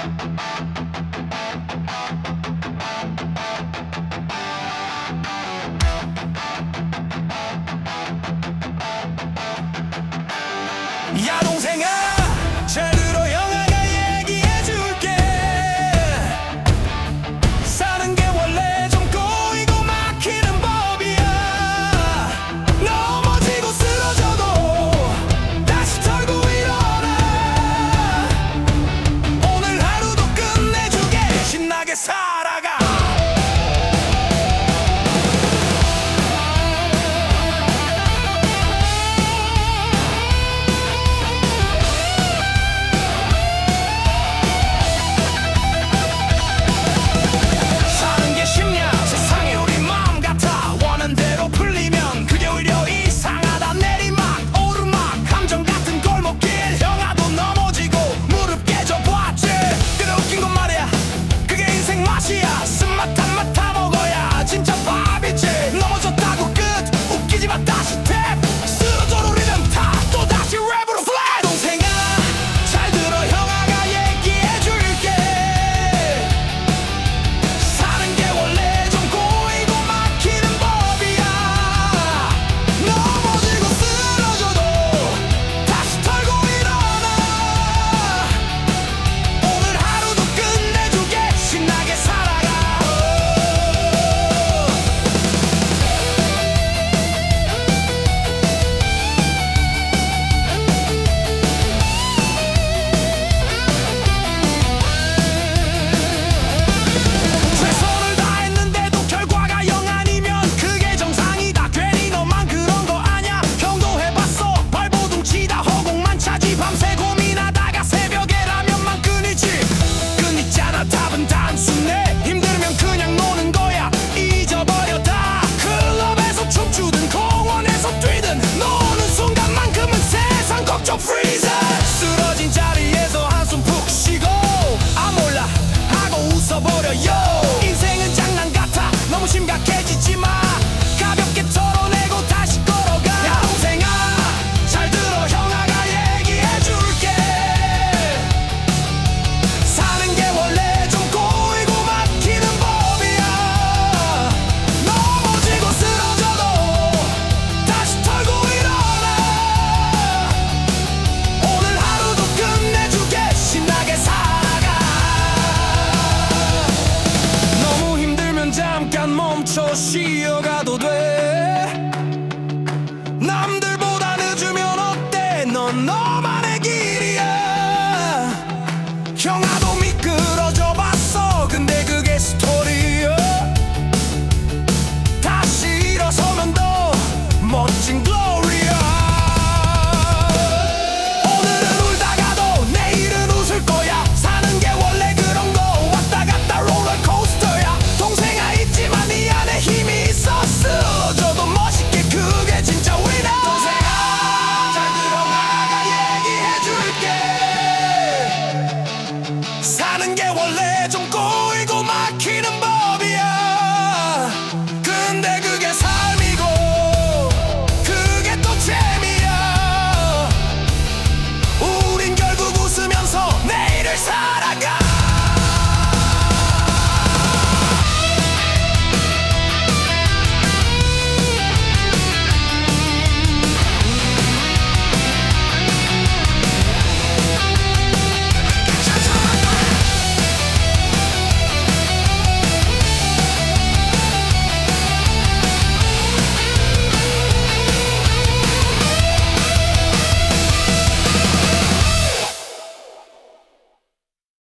야 동생아 잘 들어 형아가 얘기해줄게. 사는 게 원래 좀 꼬이고 막히는 법이야. 넘어지고 쓰러져도 다시 털고 일어나. 오늘 하루도 끝내주게 신나게 살아가. 쓴맛 단맛 다 먹어야 진짜 밥이지. 넘어졌다고 끝 웃기지 마 다시 탭. 쓰러져도 리듬 타 또다시 랩으로 플랫. 동생아 잘 들어 형아가 얘기해줄게. 사는 게 원래 좀 꼬이고 막히는 법이야. 넘어지고 쓰러져도 다시 털고 일어나. 오늘 하루도 끝내주게 신나게 살아가. 최선을 다했는데도 결과가 영 아니면 그게 정상이다. 괜히 너만 그런 거 아냐. 형도 해봤어. 발버둥 치다 허공만 차지. 밤새 고민하다가 새벽에 라면만 끊이지. 끊이잖아 답은 단순해. 힘들면 그냥 노는 거야. 잊어버려 다. 클럽에서 춤추든 공원에서 뛰든 노는 순간만큼은 세상 걱정 프리즈. 쓰러진 자리에서 한숨 푹 쉬고 아 몰라 하고 웃어버려요. 인생은 장난 같아 너무 심각해지지 마. 가볍게 털어내고 다시 걸어가. 야 동생아 잘 들어 형아가 얘기해줄게. 사는 게 원래 좀 꼬이고 막히는 법이야. 넘어지고 쓰러져도 다시 털고 일어나. 오늘 하루도 끝내주게 신나게 살아가. 너무 힘들면 잠깐 멈춰 쉬어가도 돼. 남들보다 늦으면 어때 넌 너만의 길이야. 형아도 미끄러져 봤어 근데 그게 스토리야. 다시 일어서면 더 멋진 글로리야. 오늘은 울다가도 내일은 웃을 거야. 사는 게 원래 그런 거 왔다 갔다 롤러코스터야. 동생아 있지만 네 안에 힘이 있어. 쓰러져도 멋있게 그게 진짜 위너. 동생아 잘 들어 나가 얘기해줄게. 사는 게 원래 좀 꼬이고 막히는 법.